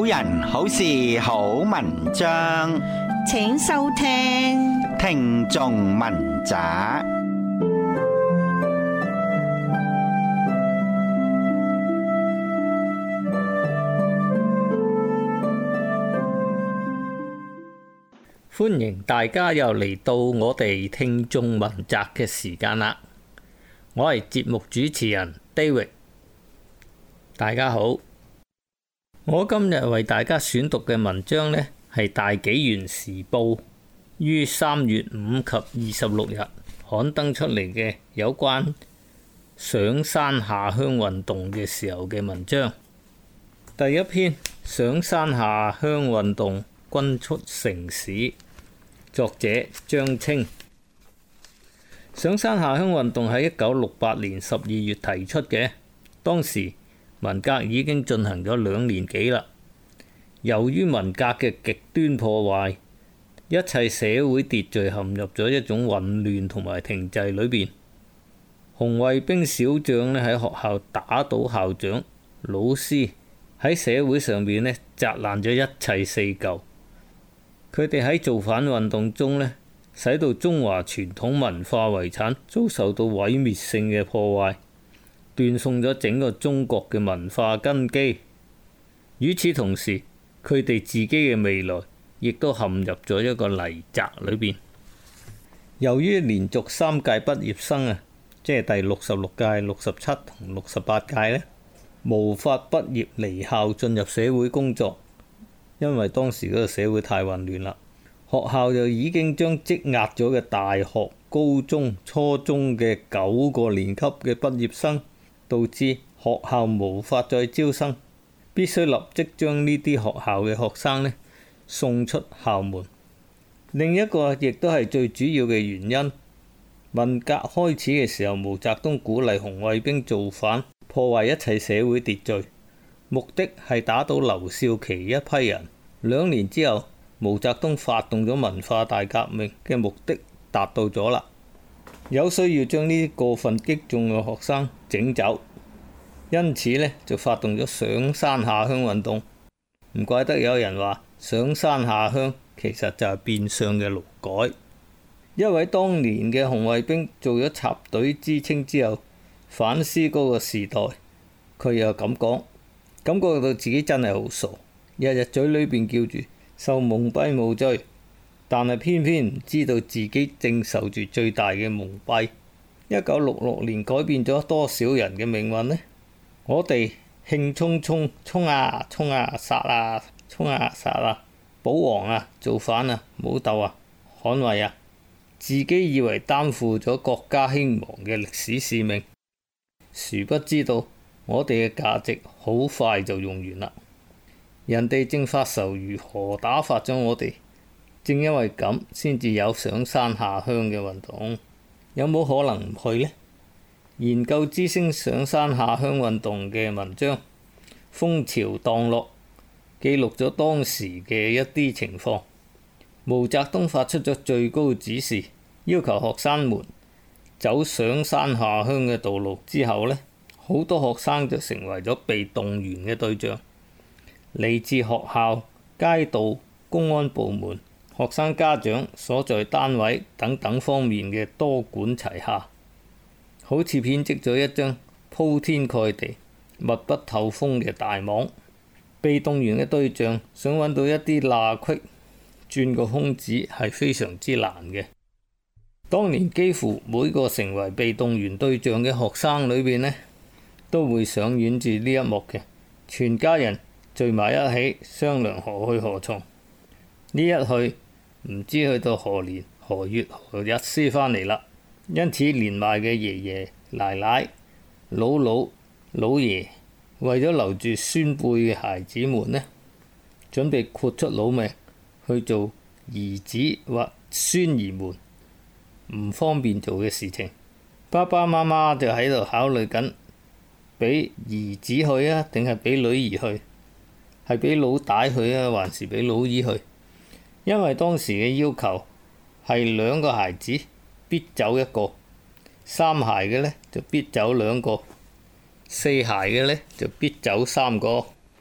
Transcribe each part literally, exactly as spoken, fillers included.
人好事好文章， 請收聽聽眾文摘。 歡迎大家又嚟到我哋聽眾文摘嘅時間啦！我係節目主持人 David， 大家好。我今日為大家選讀嘅文章呢，係大紀元時報於三月五及二十六日刊登出嚟嘅有關上山下鄉運動嘅時候嘅文章。第一篇，上山下鄉運動君出城市，作者張青。上山下鄉運動喺一九六八年十二月提出嘅，當時文革已經進行咗兩年幾啦。由於文革嘅極端破壞，一切社會秩序陷入咗一種混亂同埋停滯裏邊。紅衛兵小將咧喺學校打倒校長、老師，喺社會上邊咧砸爛咗一切四舊。佢哋喺造反運動中咧，使到中華傳統文化遺產遭受到毀滅性嘅破壞，斷送咗整個中國嘅文化根基。與此同時，佢哋自己嘅未來亦都陷入咗一個泥澤裏邊。由於連續三屆畢業生啊，即係第六十六屆、六十七同六十八屆呢，無法畢業離校進入社會工作，因為當時嗰個社會太混亂啦。學校就已經將積壓咗嘅大學、高中、初中嘅九個年級嘅畢業生，導致學校無法再招生，必須立即將呢啲學校嘅學生呢送出校門。另一個亦都係最主要嘅原因，文革開始嘅時候，毛澤東鼓勵紅衛兵造反，破壞一切社會秩序，目的係打倒劉少奇一批人。兩年之後，毛澤東發動咗文化大革命嘅目的達到咗啦，有需要將呢啲過分激進嘅學生整走，因此呢，就發動咗上山下鄉運動。唔怪得有人話上山下鄉其實就係變相嘅勞改。一位當年嘅紅衛兵做咗插隊知青之後，反思嗰個時代，佢又咁講，感覺到自己真係好傻，日日嘴裏邊叫住受蒙蔽無罪，但係偏偏唔知道自己正受住最大嘅蒙蔽。一九六六年改變咗多少人嘅命運呢？我哋興沖沖沖啊沖啊殺啊沖啊殺啊，保皇啊造反啊武鬥啊捍衛啊，自己以為擔負咗國家興亡嘅歷史使命，殊不知道我哋嘅價值好快就用完啦。人哋正發愁如何打發咗我哋，正因為咁先至有上山下鄉嘅運動。有冇可能唔去呢？研究之聲上山下鄉運動嘅文章風潮蕩落，記錄咗當時嘅一啲情況。毛澤東發出咗最高指示，要求學生們走上山下鄉嘅道路之後呢，好多學生就成為咗被動員嘅對象。嚟自學校、街道、公安部門、學生家長所在單位等等方面嘅多管齊下，好似編織咗一張鋪天蓋地、密不透風嘅大網。被動員嘅對象想揾到一啲罅隙鑽個空子係非常之難嘅。當年幾乎每個成為被動員對象嘅學生裏邊呢，都會上演住呢一幕嘅，全家人聚埋一起商量何去何從。呢一去唔知去到何年何月何日先返嚟啦。因此年邁嘅爺爺奶奶、姥姥老爺為咗留住孫輩嘅孩子們呢，準備豁出老命去做兒子或孫兒們唔方便做嘅事情。爸爸媽媽就喺度考慮緊，俾兒子去啊，定係俾女兒去？係俾老大去啊，還是俾老二去？因為當時嘅要求係兩個孩子必走一個，三孩嘅呢就必走兩個，四孩嘅呢就必走三個。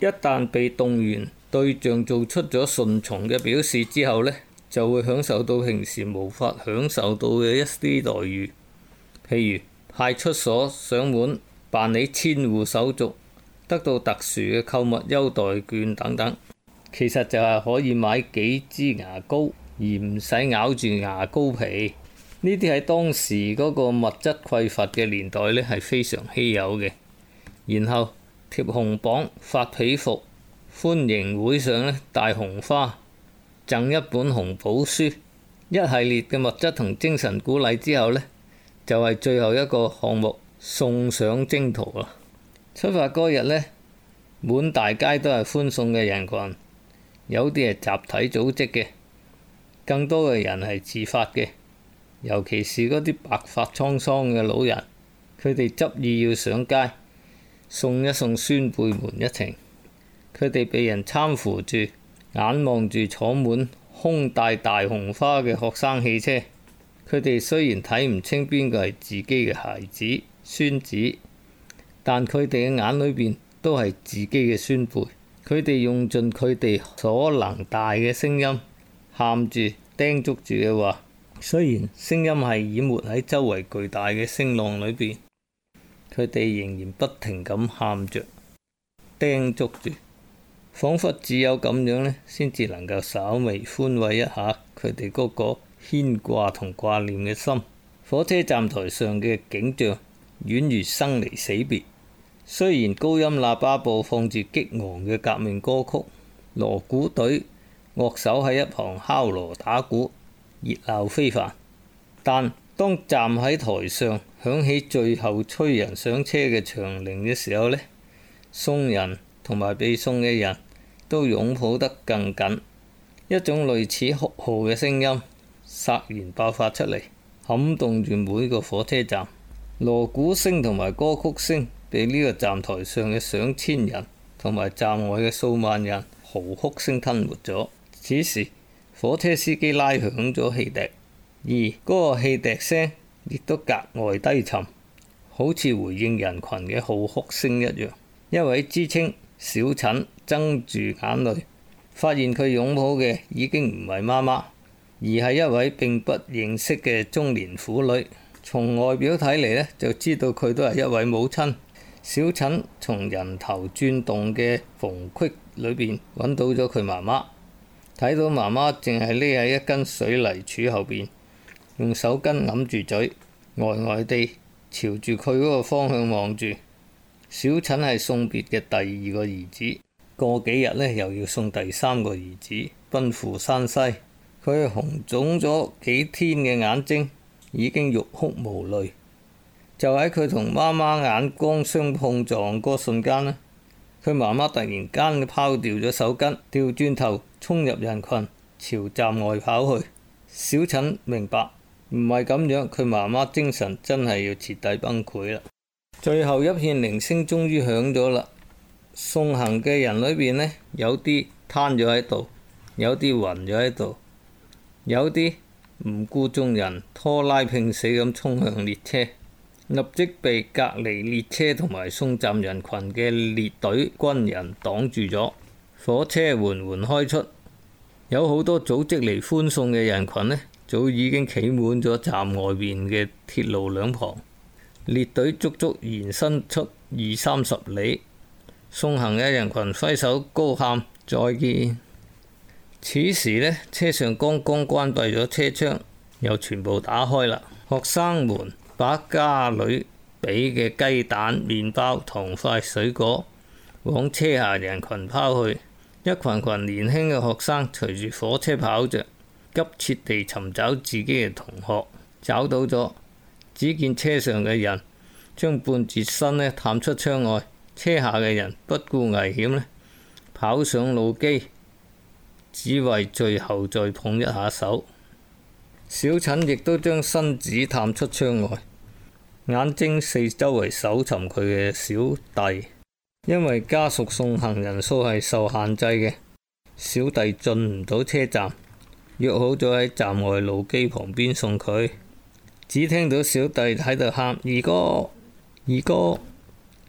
一旦被動員，對象做出咗順從嘅表示之後呢，就會享受到平時無法享受到嘅一啲待遇，譬如派出所上門辦理遷戶手續，得到特殊嘅購物優待券等等。其實就係可以買幾支牙膏，而唔使咬住牙膏皮。呢啲喺當時嗰個物質匱乏嘅年代呢，係非常稀有嘅。然後貼紅榜、發被服、歡迎會上呢帶紅花、贈一本紅寶書，一系列嘅物質同精神鼓勵之後呢，就係最後一個項目，送上征途啦。出發嗰日呢，滿大街都係歡送嘅人群，有啲係集體組織嘅，更多嘅人係自發嘅。尤其是嗰啲白髮蒼蒼嘅老人，佢哋執意要上街送一送孫輩們一程。佢哋被人攙扶住，眼望住坐滿胸帶大紅花嘅學生汽車。佢哋雖然睇唔清邊個係自己嘅孩子、孫子，但佢哋嘅眼裏邊都係自己嘅孫輩。佢哋用盡佢哋所能大嘅聲音，喊住叮囑住嘅話。雖然聲音係淹沒喺周圍巨大嘅聲浪裏邊，佢哋仍然不停咁喊着、叮囑住，彷彿只有咁樣呢，先至能夠稍微寬慰一下佢哋嗰個牽掛同掛念嘅心。火車站台上嘅景象宛如生離死別。雖然高音喇叭播放住激昂嘅革命歌曲，鑼鼓隊樂手喺一旁敲鑼打鼓，熱鬧非凡，但當站喺台上響起最後催人上車嘅長鈴嘅時候呢，送人同埋被送嘅人都擁抱得更緊，一種類似哭號嘅聲音突然爆發出嚟，撼動住每個火車站。鑼鼓聲同埋歌曲聲被呢個站台上嘅上千人同埋站外嘅數萬人嚎哭聲吞沒咗。此時火車司機拉響咗汽笛，而嗰個汽笛聲亦都格外低沉，好似回應人群嘅號哭聲一樣。一位知青小陳睜住眼淚，發現佢擁抱嘅已經唔係媽媽，而係一位並不認識嘅中年婦女。從外表睇嚟呢，就知道佢都係一位母親。小陳從人頭轉動嘅縫隙裏邊揾到咗佢媽媽。睇到媽媽淨係匿喺一根水泥柱後邊，用手巾揞住嘴，呆呆地朝住佢嗰個方向望住。小陳係送別嘅第二個兒子，過幾日呢又要送第三個兒子奔赴山西。佢紅腫咗幾天嘅眼睛已經欲哭無淚。就喺佢同媽媽眼光相碰撞嗰瞬間呢，佢媽媽突然間拋掉咗手巾，掉轉頭衝入人群，朝站外跑去。小陳明白，唔係咁樣，佢媽媽精神真係要徹底崩潰啦。最後一片鈴聲終於響咗啦。送行嘅人裏邊呢，有啲攤咗喺度，有啲暈咗喺度，有啲唔顧眾人拖拉拼死咁衝向列車，立即被隔離列車同埋送站人群嘅列隊軍人擋住咗。火車緩緩開出，有好多組織嚟歡送嘅人群呢，早已經企滿咗站外邊嘅鐵路兩旁。列隊足足延伸出二三十里，送行嘅人群揮手高喊再見。此時呢，車上剛剛關閉咗車窗，又全部打開啦。學生們把家裏俾嘅雞蛋、麵包、糖塊、水果往車下人群拋去。一群群年輕嘅學生隨住火車跑着，急切地尋找自己嘅同學。找到咗，只見車上嘅人將半截身呢探出窗外，車下嘅人不顧危險呢跑上路基，只為最後再碰一下手。小陳亦都將身子探出窗外，眼睛四周圍搜尋佢嘅小弟。因為家屬送行人數係受限制嘅，小弟進唔到車站，約好咗喺站外路基旁邊送佢。只聽到小弟喺度喊二哥二哥，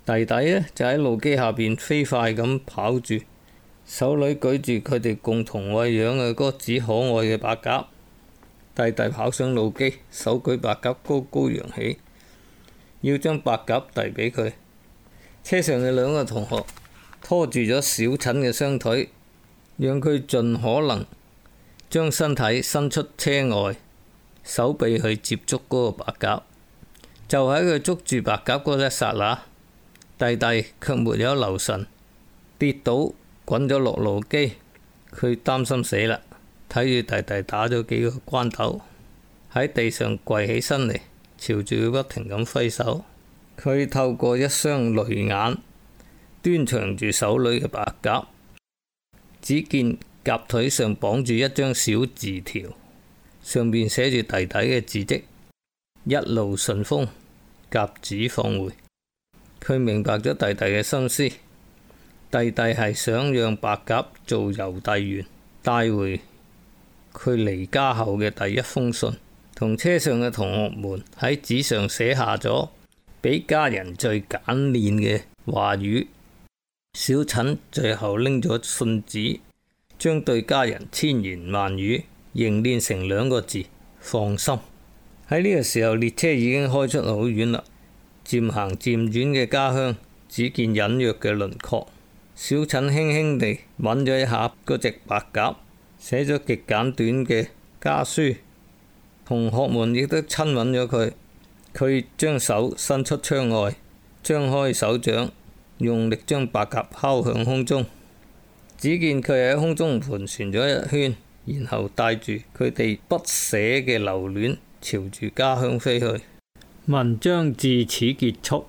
弟弟呢，就喺路基下邊飛快咁跑住，手裏舉住佢哋共同餵養嘅嗰隻可愛嘅白鴿。弟弟跑上路基，手舉白鴿高高揚起，要將白鴿遞俾佢。車上嘅兩個同學拖住咗小陳嘅雙腿，讓佢盡可能將身體伸出車外，手臂去接觸嗰個白鴿。就喺佢捉住白鴿嗰一剎那，弟弟卻沒有留神，跌倒滾咗落路基。佢擔心死啦，睇住弟弟打咗幾個關頭，喺地上跪起身嚟，朝住佢不停咁揮手。佢透過一雙淚眼端詳住手裏嘅白鴿，只見鴿腿上綁住一張小字條，上面寫住弟弟嘅字跡：一路順風，鴿子放回。佢明白咗弟弟嘅心思，弟弟係想讓白鴿做郵遞員，帶回佢離家後嘅第一封信，同車上嘅同學們喺紙上寫下咗俾家人最簡練嘅話語。小陳最後拎咗信紙，將對家人千言萬語凝練成兩個字：放心。喺呢個時候，列車已經開出好遠啦。漸行漸遠嘅家鄉，只見隱約嘅輪廓。小陳輕輕地吻咗一下嗰隻白鴿，寫咗極簡短嘅家書。同學們亦都親吻咗佢。佢將手伸出窗外，張開手掌，用力將白鴿拋向空中。只見佢喺空中盤旋咗一圈，然後帶住佢哋不捨嘅留戀，朝住家鄉飛去。文章至此結束。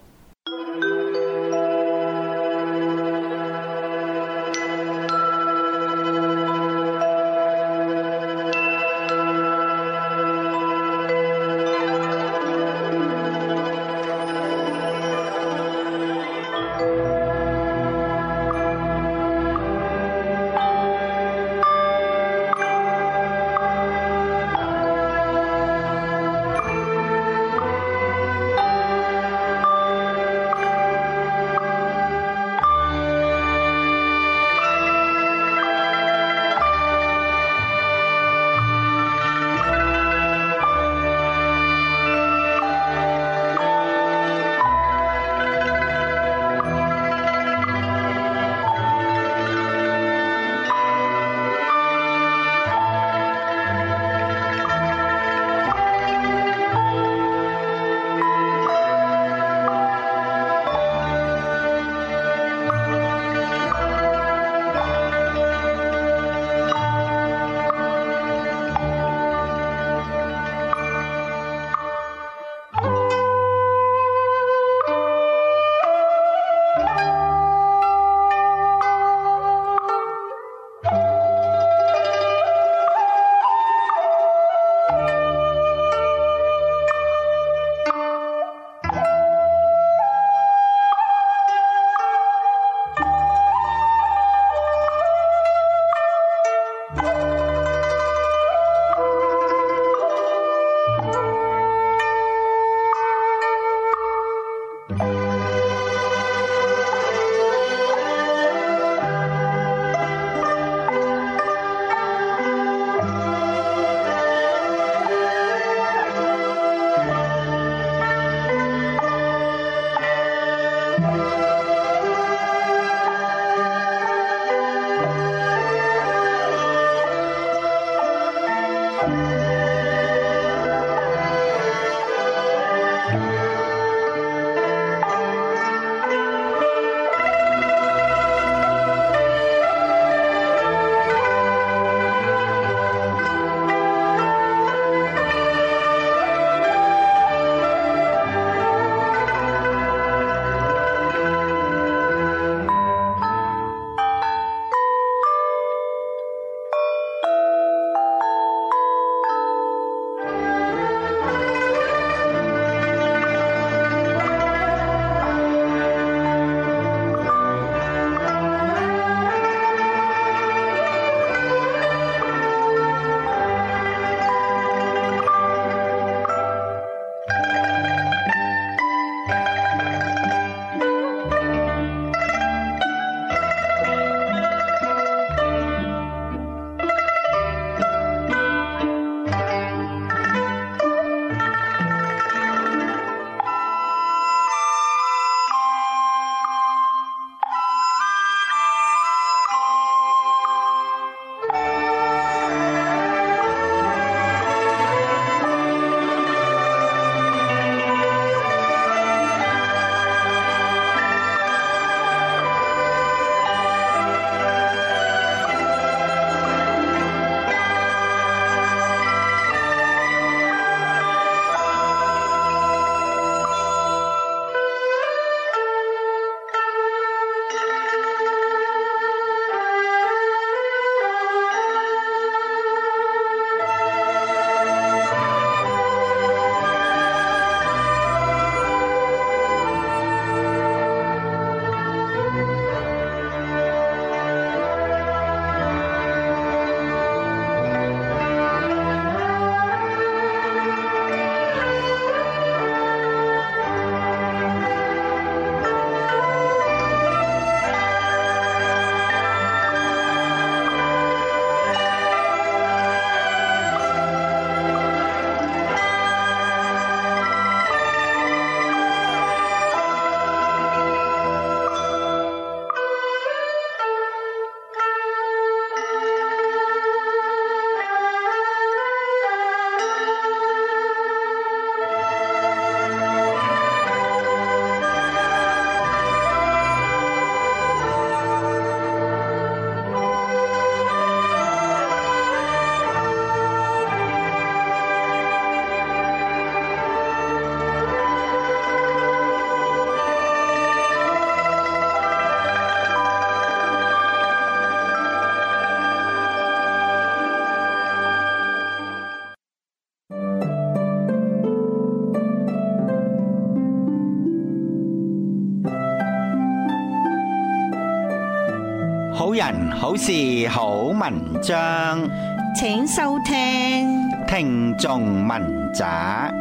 好人好事好文章， 請收聽聽眾文摘。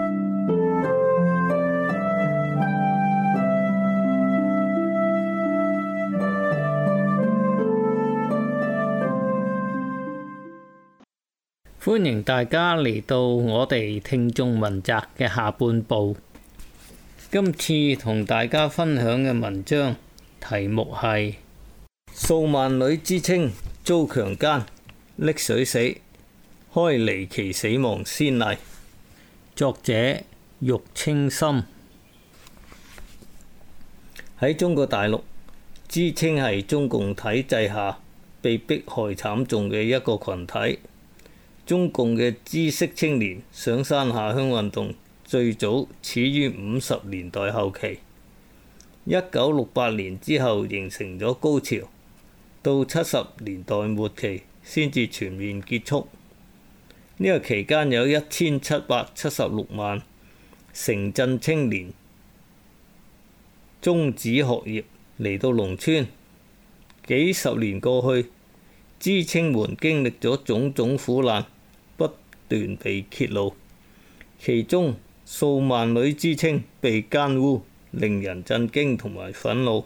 歡迎大家嚟到我哋聽眾文摘嘅下半部。今次同大家分享嘅文章題目係數萬女之稱遭強姦溺水死，開離奇死亡先例。作者玉清心。喺中國大陸，知稱係中共體制下被迫害慘重嘅一個群體。中共嘅知識青年上山下鄉運動最早始於五十年代後期，一九六八年之後形成咗高潮，到七十年代末期先至全面結束。呢、這個期間有一千七百七十六萬城鎮青年終止學業嚟到農村。幾十年過去，知青們經歷咗種種苦難，不斷被揭露，其中數萬女之稱被奸污，令人震驚同埋憤怒。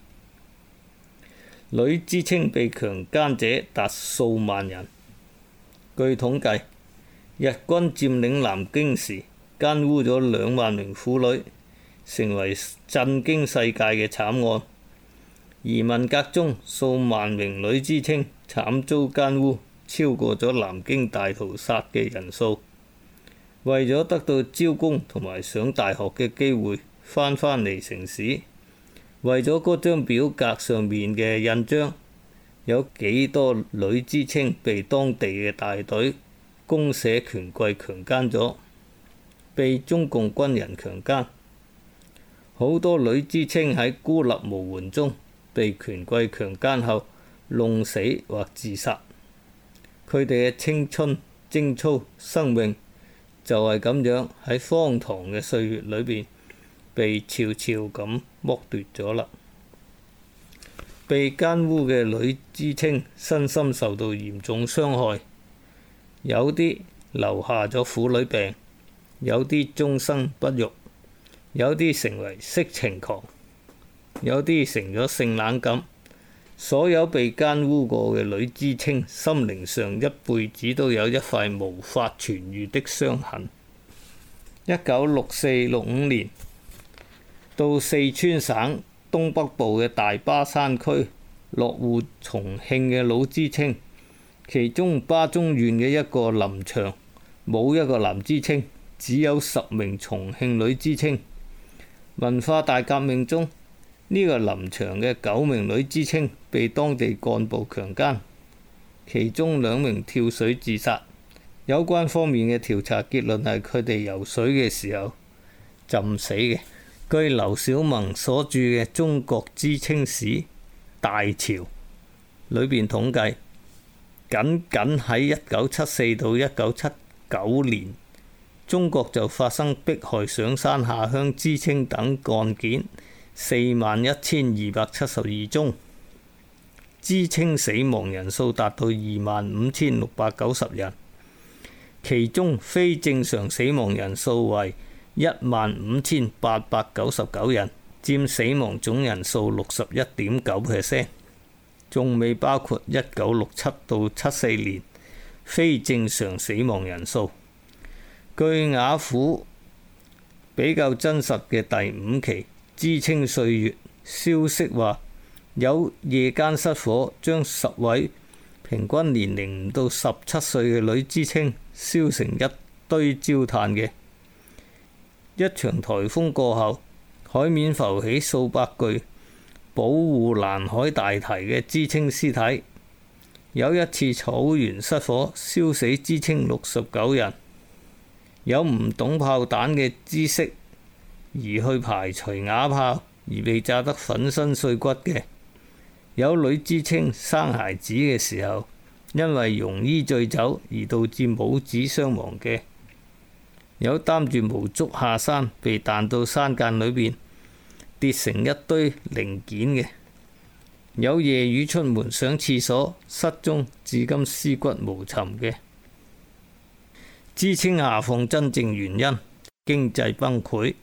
女之稱被強姦者達數萬人。據統計，日軍佔領南京時，奸污咗兩萬名婦女，成為震驚世界嘅慘案。而文革中，數萬名女之稱慘遭奸污，超過咗南京大屠殺嘅人數。為咗得到招工同埋上大學嘅機會，翻返嚟城市，為咗嗰張表格上面嘅印章，有幾多女之稱被當地嘅大隊公社權貴強姦咗，被中共軍人強姦。好多女之稱喺孤立無援中被權貴強姦後弄死或自殺。佢哋嘅青春、貞操、生命就係咁樣喺荒唐嘅歲月裏邊被悄悄咁剝奪咗啦。被奸污嘅女之稱身心受到嚴重傷害，有啲留下咗婦女病，有啲終生不育，有啲成為色情狂，有啲成咗性冷感。所有被奸污過嘅女之稱，心靈上一輩子都有一塊無法痊癒的傷痕。一九六四六五年，到四川省東北部嘅大巴山區落戶重慶嘅老知青，其中巴中縣嘅一個林場冇一個男知青，只有十名重慶女知青。文化大革命中，呢個林場嘅九名女知青被當地幹部強姦，其中兩名跳水自殺。有關方面嘅調查結論係佢哋游水嘅時候浸死嘅。據劉小萌所著嘅《中國知青史大潮》裏邊統計，僅僅喺一九七四到一九七九年，中國就發生迫害上山下鄉知青等案件四萬一千二百七十二宗，知青死亡人數達到二萬五千六百九十人，其中非正常死亡人數為一萬五千八百九十九人，佔死亡總人數六十一點九 percent， 仲未包括一九六七到七四年非正常死亡人數。據雅虎比較真實嘅第五期知青歲月消息話，有夜間失火將十位平均年齡唔到十七歲嘅女知青燒成一堆焦炭嘅。一場颱風過後，海面浮起數百具保護藍海大堤嘅知青屍體。有一次草原失火，燒死知青六十九人。有唔懂炮彈嘅知識而去排除啞炮而被炸得粉身碎骨嘅。有女知青生孩子嘅時候，因為庸醫醉酒而導致母子傷亡嘅。有擔住毛竹下山，被彈到山澗裏邊跌成一堆零件嘅。 有夜雨出門上廁所失蹤，至今屍骨無尋嘅。知青下放真正原因：經濟崩潰。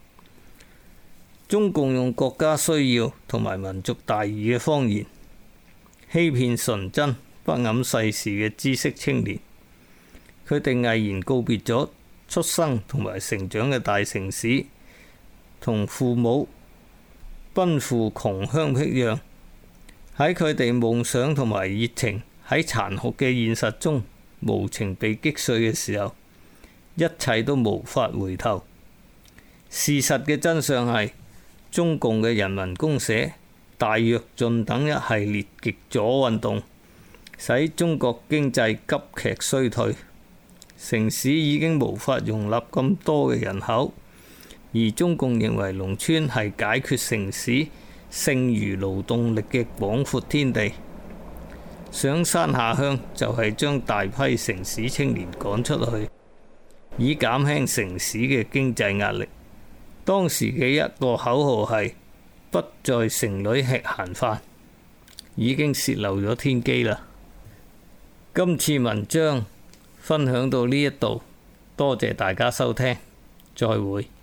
中共用國家需要同埋民族大義嘅謊言，欺騙純真不諳世事嘅知識青年。佢哋毅然告別咗出生同埋成長嘅大城市，同父母奔赴窮鄉僻壤。喺佢哋夢想同埋熱情喺殘酷嘅現實中無情被擊碎嘅時候，一切都無法回頭。事實嘅真相係，中共嘅人民公社、大躍進等一系列極左運動，使中國經濟急劇衰退，城市已經無法容納咁多嘅人口，而中共認為農村係解決城市剩餘勞動力嘅廣闊天地，上山下鄉就係將大批城市青年趕出去，以減輕城市嘅經濟壓力。當時嘅一個口號係不在城裏吃閒飯，已經洩漏咗天機啦。今次文章分享到呢一度，多謝大家收聽，再會。